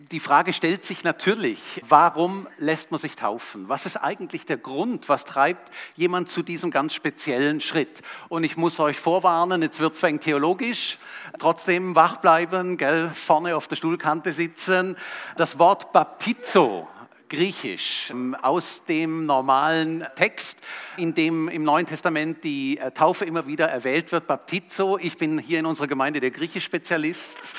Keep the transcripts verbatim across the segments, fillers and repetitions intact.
Die Frage stellt sich natürlich, warum lässt man sich taufen? Was ist eigentlich der Grund? Was treibt jemand zu diesem ganz speziellen Schritt? Und ich muss euch vorwarnen, jetzt wird es ein wenig theologisch, trotzdem wach bleiben, gell, vorne auf der Stuhlkante sitzen. Das Wort Baptizo, griechisch, aus dem normalen Text, in dem im Neuen Testament die Taufe immer wieder erwählt wird, Baptizo. Ich bin hier in unserer Gemeinde der Griechisch-Spezialist.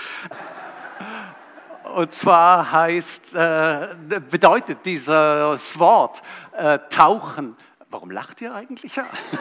Und zwar heißt, äh, bedeutet dieses Wort äh, tauchen. Warum lacht ihr eigentlich?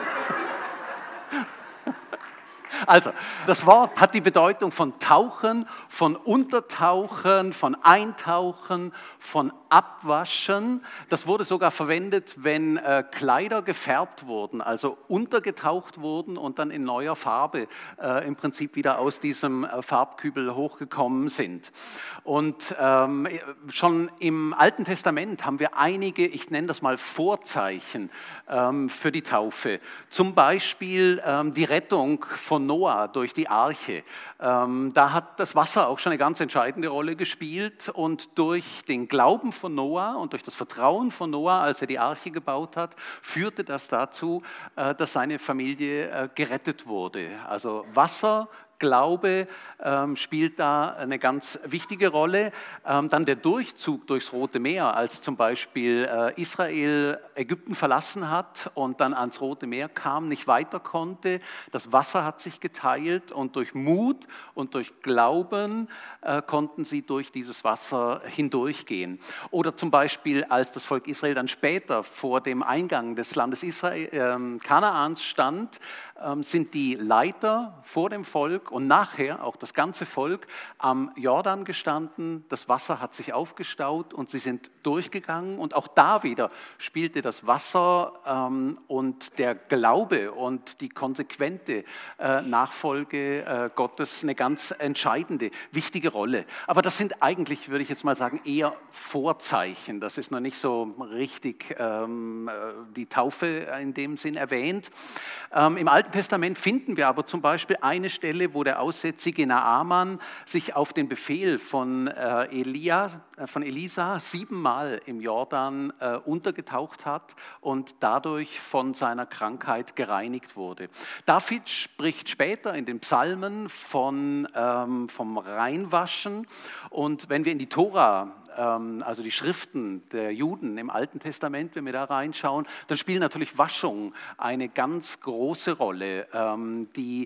Also, das Wort hat die Bedeutung von tauchen, von untertauchen, von eintauchen, von abwaschen. Das wurde sogar verwendet, wenn äh, Kleider gefärbt wurden, also untergetaucht wurden und dann in neuer Farbe äh, im Prinzip wieder aus diesem äh, Farbkübel hochgekommen sind. Und ähm, schon im Alten Testament haben wir einige, ich nenne das mal Vorzeichen ähm, für die Taufe. Zum Beispiel ähm, die Rettung von Noah durch die Arche. Ähm, da hat das Wasser auch schon eine ganz entscheidende Rolle gespielt und durch den Glauben von Noah und durch das Vertrauen von Noah, als er die Arche gebaut hat, führte das dazu, äh, dass seine Familie äh, gerettet wurde. Also Wasser, Glaube ähm, spielt da eine ganz wichtige Rolle. Ähm, dann der Durchzug durchs Rote Meer, als zum Beispiel äh, Israel Ägypten verlassen hat und dann ans Rote Meer kam, nicht weiter konnte. Das Wasser hat sich geteilt und durch Mut und durch Glauben äh, konnten sie durch dieses Wasser hindurchgehen. Oder zum Beispiel, als das Volk Israel dann später vor dem Eingang des Landes Israel, äh, Kanaans stand, äh, sind die Leiter vor dem Volk und nachher auch das ganze Volk am Jordan gestanden. Das Wasser hat sich aufgestaut und sie sind durchgegangen. Und auch da wieder spielte das Wasser ähm, und der Glaube und die konsequente äh, Nachfolge äh, Gottes eine ganz entscheidende, wichtige Rolle. Aber das sind eigentlich, würde ich jetzt mal sagen, eher Vorzeichen. Das ist noch nicht so richtig ähm, die Taufe in dem Sinn erwähnt. Ähm, Im Alten Testament finden wir aber zum Beispiel eine Stelle, wo der aussätzige Naaman sich auf den Befehl von, äh, Elia, äh, von Elisa siebenmal im Jordan äh, untergetaucht hat und dadurch von seiner Krankheit gereinigt wurde. David spricht später in den Psalmen von, ähm, vom Reinwaschen und wenn wir in die Tora, also die Schriften der Juden im Alten Testament, wenn wir da reinschauen, dann spielt natürlich Waschung eine ganz große Rolle, die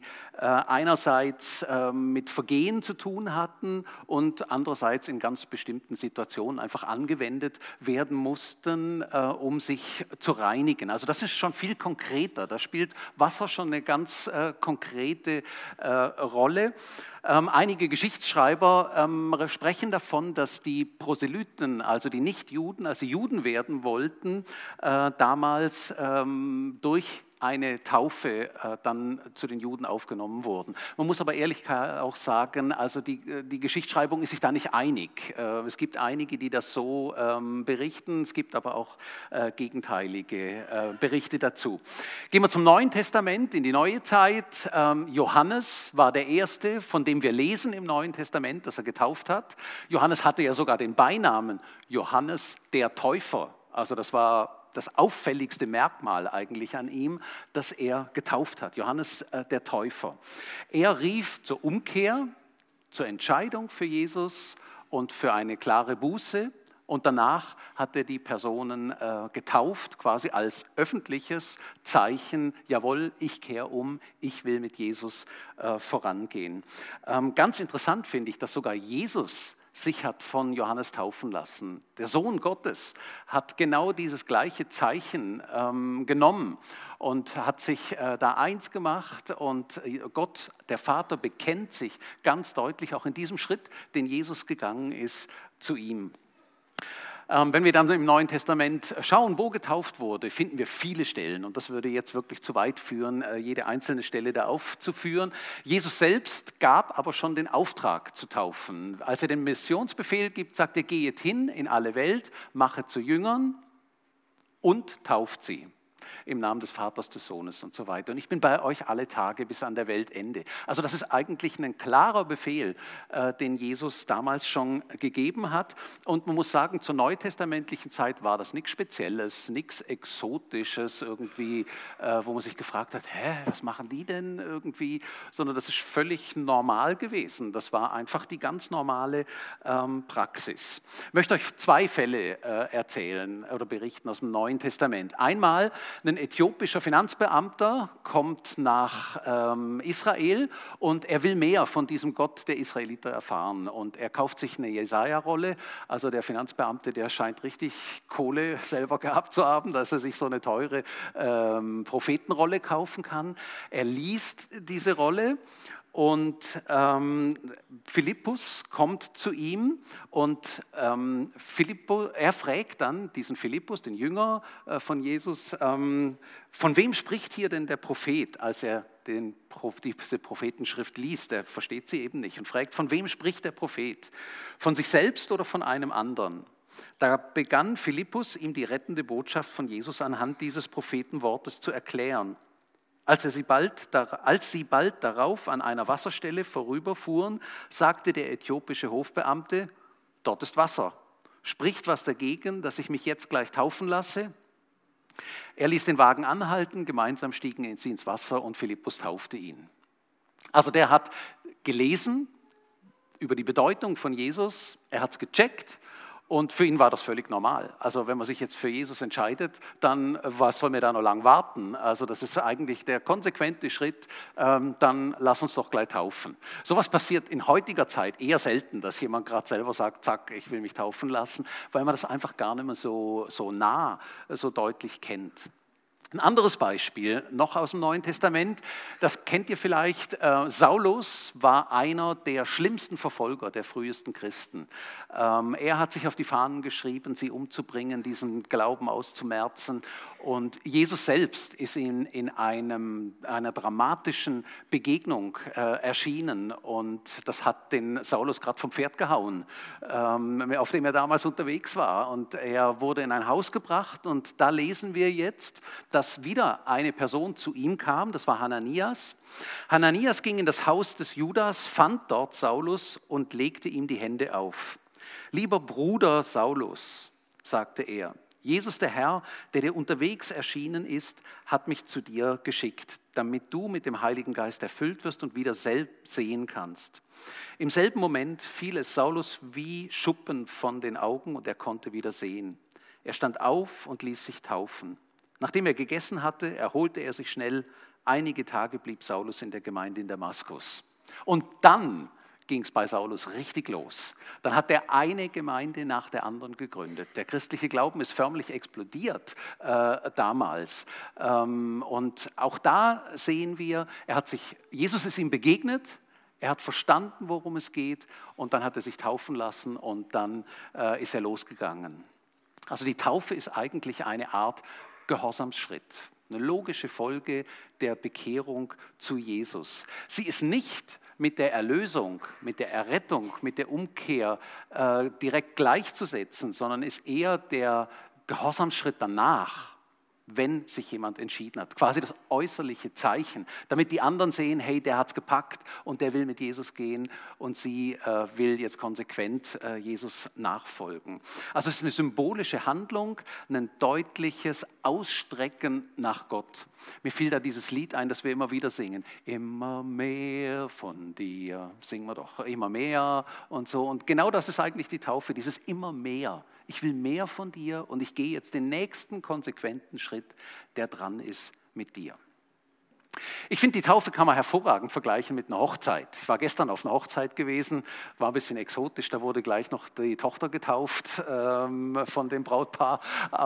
einerseits mit Vergehen zu tun hatten und andererseits in ganz bestimmten Situationen einfach angewendet werden mussten, um sich zu reinigen. Also das ist schon viel konkreter, da spielt Wasser schon eine ganz konkrete Rolle. Ähm, einige Geschichtsschreiber ähm, sprechen davon, dass die Proselyten, also die Nichtjuden, also Juden werden wollten, äh, damals ähm, durch eine Taufe äh, dann zu den Juden aufgenommen wurden. Man muss aber ehrlich auch sagen, also die, die Geschichtsschreibung ist sich da nicht einig. Äh, es gibt einige, die das so ähm, berichten, es gibt aber auch äh, gegenteilige äh, Berichte dazu. Gehen wir zum Neuen Testament, in die neue Zeit. Ähm, Johannes war der Erste, von dem wir lesen im Neuen Testament, dass er getauft hat. Johannes hatte ja sogar den Beinamen Johannes der Täufer. Also das war das auffälligste Merkmal eigentlich an ihm, dass er getauft hat, Johannes äh, der Täufer. Er rief zur Umkehr, zur Entscheidung für Jesus und für eine klare Buße und danach hat er die Personen äh, getauft, quasi als öffentliches Zeichen, jawohl, ich kehre um, ich will mit Jesus äh, vorangehen. Ähm, ganz interessant finde ich, dass sogar Jesus sich hat von Johannes taufen lassen. Der Sohn Gottes hat genau dieses gleiche Zeichen ähm, genommen und hat sich äh, da eins gemacht und Gott, der Vater, bekennt sich ganz deutlich auch in diesem Schritt, den Jesus gegangen ist, zu ihm. Wenn wir dann im Neuen Testament schauen, wo getauft wurde, finden wir viele Stellen. Und das würde jetzt wirklich zu weit führen, jede einzelne Stelle da aufzuführen. Jesus selbst gab aber schon den Auftrag zu taufen. Als er den Missionsbefehl gibt, sagt er, geht hin in alle Welt, mache zu Jüngern und tauft sie. im Namen des Vaters, des Sohnes und so weiter. Und ich bin bei euch alle Tage bis an der Weltende. Also das ist eigentlich ein klarer Befehl, äh, den Jesus damals schon gegeben hat. Und man muss sagen, zur neutestamentlichen Zeit war das nichts Spezielles, nichts Exotisches irgendwie, äh, wo man sich gefragt hat, hä, was machen die denn irgendwie? Sondern das ist völlig normal gewesen. Das war einfach die ganz normale ähm, Praxis. Ich möchte euch zwei Fälle äh, erzählen oder berichten aus dem Neuen Testament. Einmal, ein äthiopischer Finanzbeamter kommt nach ähm, Israel und er will mehr von diesem Gott der Israeliter erfahren. Und er kauft sich eine Jesaja-Rolle. Also der Finanzbeamte, der scheint richtig Kohle selber gehabt zu haben, dass er sich so eine teure ähm, Prophetenrolle kaufen kann. Er liest diese Rolle. Und ähm, Philippus kommt zu ihm und ähm, Philippus, er fragt dann diesen Philippus, den Jünger äh, von Jesus, ähm, von wem spricht hier denn der Prophet, als er den, diese Prophetenschrift liest? Er versteht sie eben nicht und fragt, von wem spricht der Prophet? Von sich selbst oder von einem anderen? Da begann Philippus, ihm die rettende Botschaft von Jesus anhand dieses Prophetenwortes zu erklären. Als, er sie bald, als sie bald darauf an einer Wasserstelle vorüberfuhren, sagte der äthiopische Hofbeamte, dort ist Wasser. Spricht was dagegen, dass ich mich jetzt gleich taufen lasse? Er ließ den Wagen anhalten, gemeinsam stiegen sie ins Wasser und Philippus taufte ihn. Also der hat gelesen über die Bedeutung von Jesus, er hat es gecheckt. Und für ihn war das völlig normal. Also wenn man sich jetzt für Jesus entscheidet, dann was soll man da noch lang warten? Also das ist eigentlich der konsequente Schritt, ähm, dann lass uns doch gleich taufen. Sowas passiert in heutiger Zeit eher selten, dass jemand gerade selber sagt, zack, ich will mich taufen lassen, weil man das einfach gar nicht mehr so, so nah, so deutlich kennt. Ein anderes Beispiel, noch aus dem Neuen Testament, das kennt ihr vielleicht, äh, Saulus war einer der schlimmsten Verfolger der frühesten Christen. Ähm, er hat sich auf die Fahnen geschrieben, sie umzubringen, diesen Glauben auszumerzen. Und Jesus selbst ist ihm in einem, einer dramatischen Begegnung äh, erschienen und das hat den Saulus gerade vom Pferd gehauen, ähm, auf dem er damals unterwegs war. Und er wurde in ein Haus gebracht und da lesen wir jetzt, dass wieder eine Person zu ihm kam, das war Hananias. Hananias ging in das Haus des Judas, fand dort Saulus und legte ihm die Hände auf. Lieber Bruder Saulus, sagte er, Jesus der Herr, der dir unterwegs erschienen ist, hat mich zu dir geschickt, damit du mit dem Heiligen Geist erfüllt wirst und wieder selbst sehen kannst. Im selben Moment fiel es Saulus wie Schuppen von den Augen und er konnte wieder sehen. Er stand auf und ließ sich taufen. Nachdem er gegessen hatte, erholte er sich schnell. Einige Tage blieb Saulus in der Gemeinde in Damaskus. Und dann ging es bei Saulus richtig los. Dann hat er eine Gemeinde nach der anderen gegründet. Der christliche Glauben ist förmlich explodiert äh, damals. Ähm, und auch da sehen wir, er hat sich, Jesus ist ihm begegnet, er hat verstanden, worum es geht und dann hat er sich taufen lassen und dann äh, ist er losgegangen. Also die Taufe ist eigentlich eine Art Gehorsamsschritt. Eine logische Folge der Bekehrung zu Jesus. Sie ist nicht mit der Erlösung, mit der Errettung, mit der Umkehr äh, direkt gleichzusetzen, sondern ist eher der Gehorsamsschritt danach, wenn sich jemand entschieden hat. Quasi das äußerliche Zeichen, damit die anderen sehen, hey, der hat es gepackt und der will mit Jesus gehen und sie äh, will jetzt konsequent äh, Jesus nachfolgen. Also es ist eine symbolische Handlung, ein deutliches Ausstrecken nach Gott. Mir fiel da dieses Lied ein, das wir immer wieder singen. Immer mehr von dir, singen wir doch, immer mehr und so. Und genau das ist eigentlich die Taufe, dieses immer mehr. Ich will mehr von dir und ich gehe jetzt den nächsten konsequenten Schritt, der dran ist mit dir. Ich finde, die Taufe kann man hervorragend vergleichen mit einer Hochzeit. Ich war gestern auf einer Hochzeit gewesen, war ein bisschen exotisch, da wurde gleich noch die Tochter getauft ähm, von dem Brautpaar,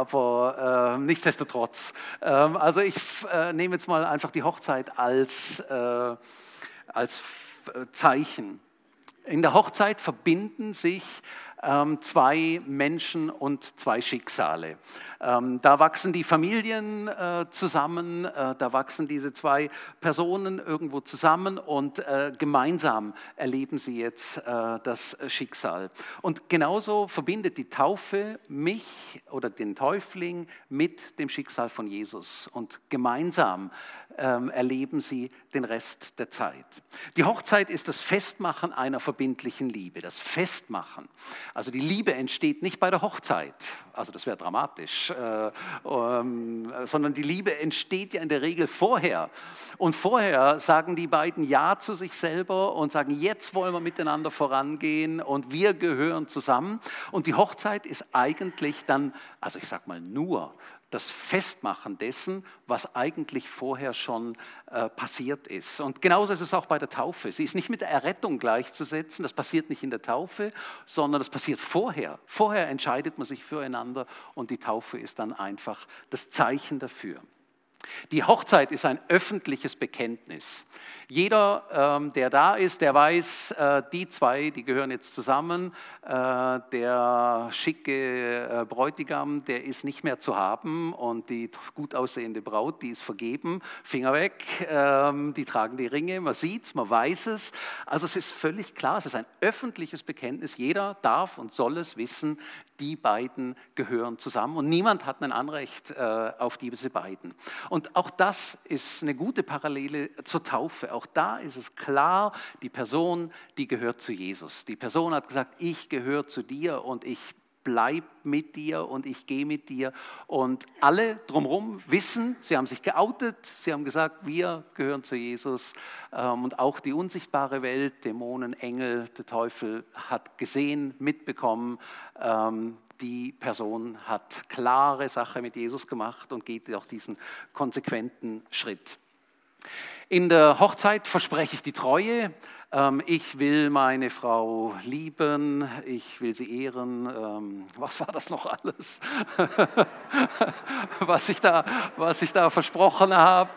aber äh, nichtsdestotrotz. Ähm, also ich äh, nehme jetzt mal einfach die Hochzeit als, äh, als Zeichen. In der Hochzeit verbinden sich ähm, zwei Menschen und zwei Schicksale. Ähm, da wachsen die Familien äh, zusammen, äh, da wachsen diese zwei Personen irgendwo zusammen und äh, gemeinsam erleben sie jetzt äh, das Schicksal. Und genauso verbindet die Taufe mich oder den Täufling mit dem Schicksal von Jesus und gemeinsam ähm, erleben sie den Rest der Zeit. Die Hochzeit ist das Festmachen einer verbindlichen Liebe, das Festmachen. Also die Liebe entsteht nicht bei der Hochzeit, also das wäre dramatisch, äh, ähm, sondern die Liebe entsteht ja in der Regel vorher. Und vorher sagen die beiden Ja zu sich selber und sagen, jetzt wollen wir miteinander vorangehen und wir gehören zusammen. Und die Hochzeit ist eigentlich dann, also ich sage mal nur, das Festmachen dessen, was eigentlich vorher schon äh, passiert ist. Und genauso ist es auch bei der Taufe. Sie ist nicht mit der Errettung gleichzusetzen, das passiert nicht in der Taufe, sondern das passiert vorher. Vorher entscheidet man sich füreinander und die Taufe ist dann einfach das Zeichen dafür. Die Hochzeit ist ein öffentliches Bekenntnis. Jeder, ähm, der da ist, der weiß, äh, die zwei, die gehören jetzt zusammen. Äh, der schicke äh, Bräutigam, der ist nicht mehr zu haben und die gut aussehende Braut, die ist vergeben, Finger weg, ähm, die tragen die Ringe, man sieht es, man weiß es. Also es ist völlig klar, es ist ein öffentliches Bekenntnis. Jeder darf und soll es wissen, die beiden gehören zusammen und niemand hat ein Anrecht äh, auf diese beiden. Und auch das ist eine gute Parallele zur Taufe. Auch da ist es klar, die Person, die gehört zu Jesus. Die Person hat gesagt, ich gehöre zu dir und ich bleibe mit dir und ich gehe mit dir. Und alle drumherum wissen, sie haben sich geoutet, sie haben gesagt, wir gehören zu Jesus. Und auch die unsichtbare Welt, Dämonen, Engel, der Teufel hat gesehen, mitbekommen, die Person hat klare Sache mit Jesus gemacht und geht auch diesen konsequenten Schritt. In der Hochzeit verspreche ich die Treue. Ich will meine Frau lieben, ich will sie ehren. Was war das noch alles, was ich da, was ich da versprochen habe?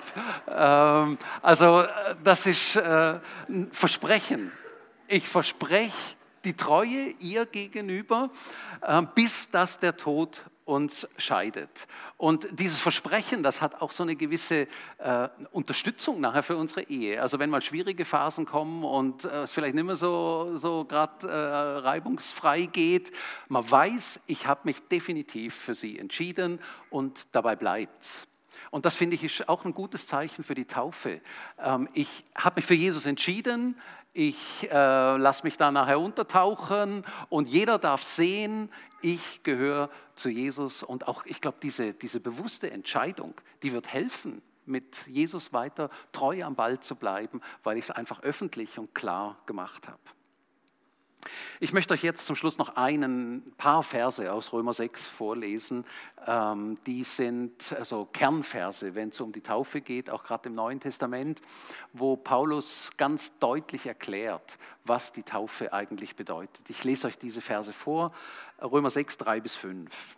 Also das ist ein Versprechen. Ich verspreche die Treue ihr gegenüber, bis dass der Tod uns scheidet. Und dieses Versprechen, das hat auch so eine gewisse äh, Unterstützung nachher für unsere Ehe. Also wenn mal schwierige Phasen kommen und äh, es vielleicht nicht mehr so, so gerade äh, reibungsfrei geht, man weiß, ich habe mich definitiv für sie entschieden und dabei bleibt's. Und das finde ich ist auch ein gutes Zeichen für die Taufe. Ähm, ich habe mich für Jesus entschieden, ich äh, lasse mich da nachher untertauchen und jeder darf sehen, ich gehöre zu Jesus. Und auch, ich glaube, diese, diese bewusste Entscheidung, die wird helfen, mit Jesus weiter treu am Ball zu bleiben, weil ich es einfach öffentlich und klar gemacht habe. Ich möchte euch jetzt zum Schluss noch ein paar Verse aus Römer sechs vorlesen. Die sind also Kernverse, wenn es um die Taufe geht, auch gerade im Neuen Testament, wo Paulus ganz deutlich erklärt, was die Taufe eigentlich bedeutet. Ich lese euch diese Verse vor, Römer sechs, drei bis fünf.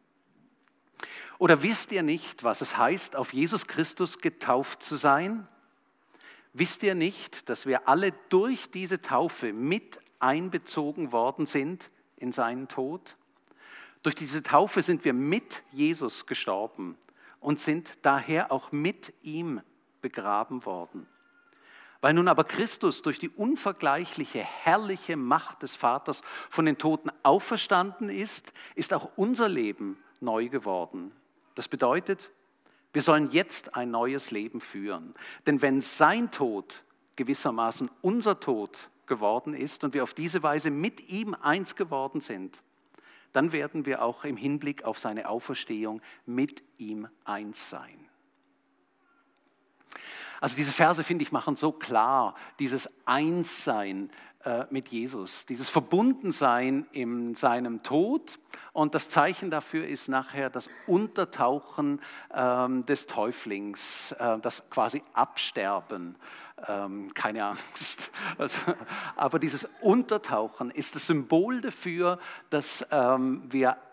Oder wisst ihr nicht, was es heißt, auf Jesus Christus getauft zu sein? Wisst ihr nicht, dass wir alle durch diese Taufe mit einbezogen worden sind in seinen Tod? Durch diese Taufe sind wir mit Jesus gestorben und sind daher auch mit ihm begraben worden. Weil nun aber Christus durch die unvergleichliche, herrliche Macht des Vaters von den Toten auferstanden ist, ist auch unser Leben neu geworden. Das bedeutet, wir sollen jetzt ein neues Leben führen. Denn wenn sein Tod gewissermaßen unser Tod geworden ist und wir auf diese Weise mit ihm eins geworden sind, dann werden wir auch im Hinblick auf seine Auferstehung mit ihm eins sein. Also diese Verse, finde ich, machen so klar dieses Einssein äh, mit Jesus, dieses Verbundensein in seinem Tod. Und das Zeichen dafür ist nachher das Untertauchen ähm, des Täuflings, äh, das quasi Absterben. Ähm, keine Angst. Also, aber dieses Untertauchen ist das Symbol dafür, dass ähm, wir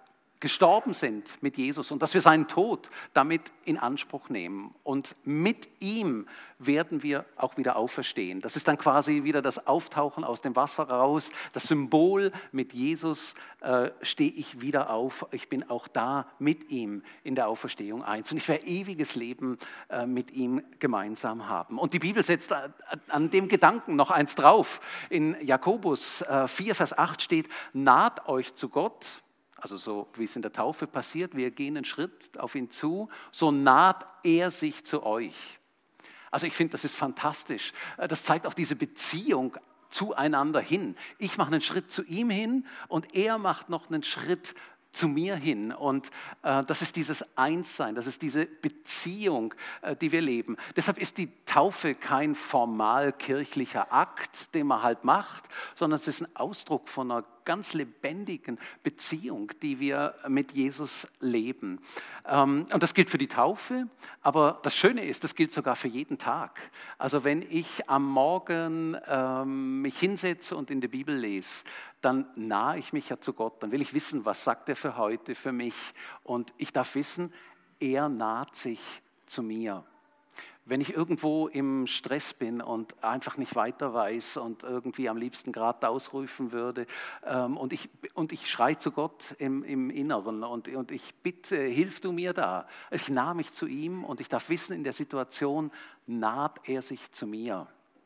gestorben sind mit Jesus und dass wir seinen Tod damit in Anspruch nehmen. Und mit ihm werden wir auch wieder auferstehen. Das ist dann quasi wieder das Auftauchen aus dem Wasser raus, das Symbol, mit Jesus äh, stehe ich wieder auf. Ich bin auch da mit ihm in der Auferstehung eins. Und ich werde ewiges Leben äh, mit ihm gemeinsam haben. Und die Bibel setzt an dem Gedanken noch eins drauf. In Jakobus äh, vier, Vers acht steht, naht euch zu Gott, also so wie es in der Taufe passiert, wir gehen einen Schritt auf ihn zu, so naht er sich zu euch. Also ich finde, das ist fantastisch. Das zeigt auch diese Beziehung zueinander hin. Ich mache einen Schritt zu ihm hin und er macht noch einen Schritt zu mir hin. Und äh, das ist dieses Einssein, das ist diese Beziehung, äh, die wir leben. Deshalb ist die Taufe kein formal kirchlicher Akt, den man halt macht, sondern es ist ein Ausdruck von einer ganz lebendigen Beziehung, die wir mit Jesus leben. Ähm, und das gilt für die Taufe, aber das Schöne ist, das gilt sogar für jeden Tag. Also wenn ich am Morgen ähm, mich hinsetze und in der Bibel lese, dann nahe ich mich ja zu Gott, dann will ich wissen, was sagt er für heute, für mich. Und ich darf wissen, er naht sich zu mir. Wenn ich irgendwo im Stress bin und einfach nicht weiter weiß und irgendwie am liebsten gerade ausrufen würde ähm, und, ich, und ich schreie zu Gott im, im Inneren und, und ich bitte, hilf du mir da. Ich nahe mich zu ihm und ich darf wissen, in der Situation naht er sich zu mir.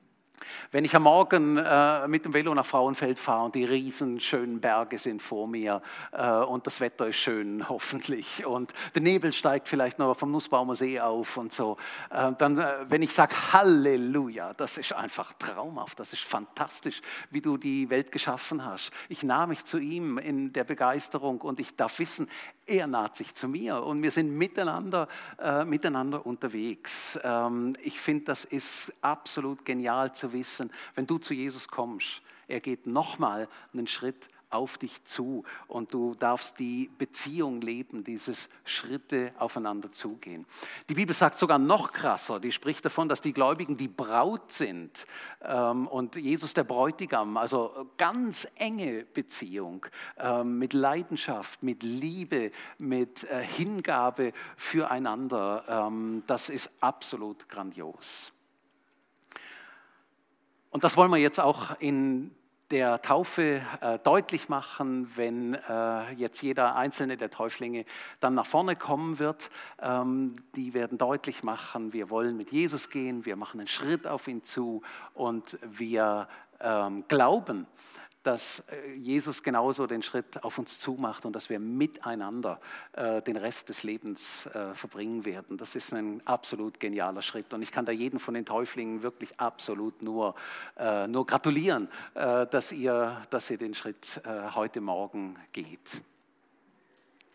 Wenn ich am Morgen äh, mit dem Velo nach Frauenfeld fahre und die riesen schönen Berge sind vor mir äh, und das Wetter ist schön, hoffentlich, und der Nebel steigt vielleicht noch vom Nussbaumer See auf und so, äh, dann, äh, wenn ich sage Halleluja, das ist einfach traumhaft, das ist fantastisch, wie du die Welt geschaffen hast. Ich nahe mich zu ihm in der Begeisterung und ich darf wissen, er naht sich zu mir und wir sind miteinander, äh, miteinander unterwegs. Ähm, ich finde, das ist absolut genial zu wissen, wenn du zu Jesus kommst, er geht nochmal einen Schritt auf dich zu und du darfst die Beziehung leben, dieses Schritte aufeinander zugehen. Die Bibel sagt sogar noch krasser, die spricht davon, dass die Gläubigen die Braut sind ähm, und Jesus der Bräutigam, also ganz enge Beziehung ähm, mit Leidenschaft, mit Liebe, mit äh, Hingabe füreinander. Ähm, das ist absolut grandios. Und das wollen wir jetzt auch in der Taufe äh, deutlich machen, wenn äh, jetzt jeder einzelne der Täuflinge dann nach vorne kommen wird. Ähm, die werden deutlich machen, wir wollen mit Jesus gehen, wir machen einen Schritt auf ihn zu und wir ähm, glauben, dass Jesus genauso den Schritt auf uns zumacht und dass wir miteinander äh, den Rest des Lebens äh, verbringen werden. Das ist ein absolut genialer Schritt und ich kann da jeden von den Täuflingen wirklich absolut nur, äh, nur gratulieren, äh, dass ihr, dass ihr den Schritt äh, heute Morgen geht.